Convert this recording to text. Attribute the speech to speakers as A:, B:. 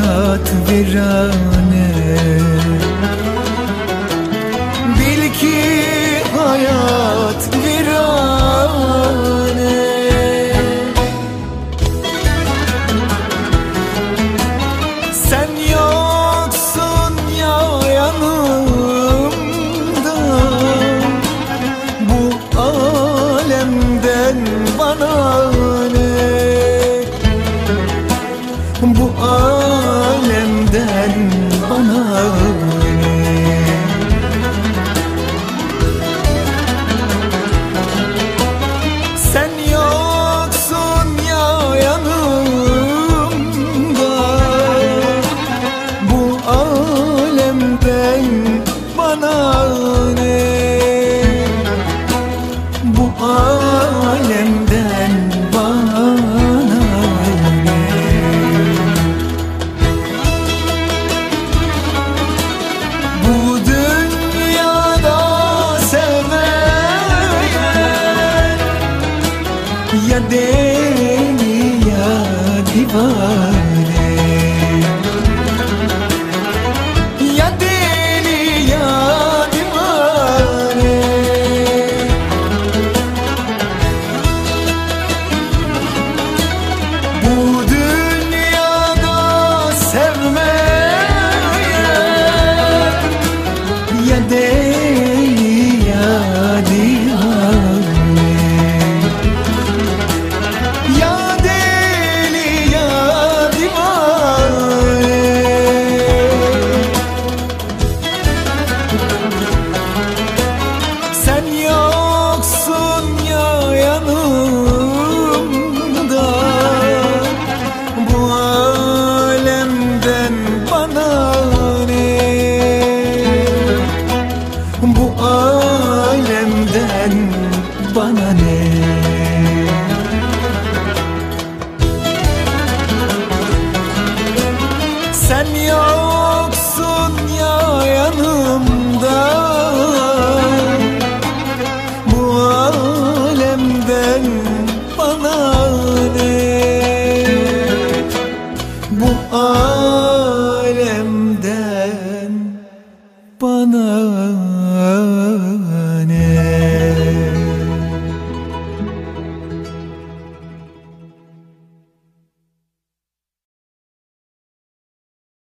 A: hayat virane. Bil ki hayat virane. Sen yoksun ya yanımda, bu alemden bana ne? Bu alemden bana ne? Sen yoksun ya yanımda, bu alemden bana ne? Bu alemden bana ne? Bu dünyada seven ya deli ya divane, ya deli ya divane. Bu dünyada sevmeyen ya deli ya divane, ya deli ya divane. Sen yoksun ya yanımda, bu alemden bana ne? Bu alemden bana ne? Sen yoksun ya yanımda, bu alemden bana ne? Bu alemden bana